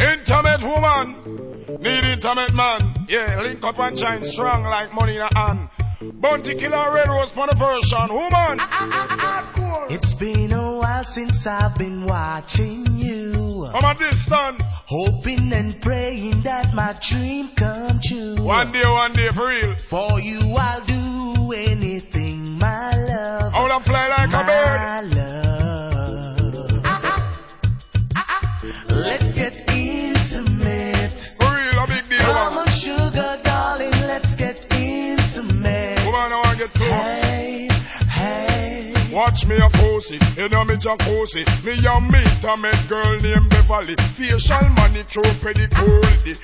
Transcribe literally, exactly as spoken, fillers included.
Intimate woman, need intimate man. Yeah, link up and shine strong like money in a hand. Bounty killer red rose for the version, woman. It's been a while since I've been watching you. From a distance, hoping and praying that my dream come true. One day, one day, for real. For you I'll do anything, my love. I wanna fly like my a bird. Love. Let's get intimate. For real, a big deal. Come on, sugar darling, let's get intimate. Woman, I wanna get close. Hey, hey. Watch me a cozy, you know me jacuzzi. Me a meet a met girl named Beverly. Facial money through pretty cool.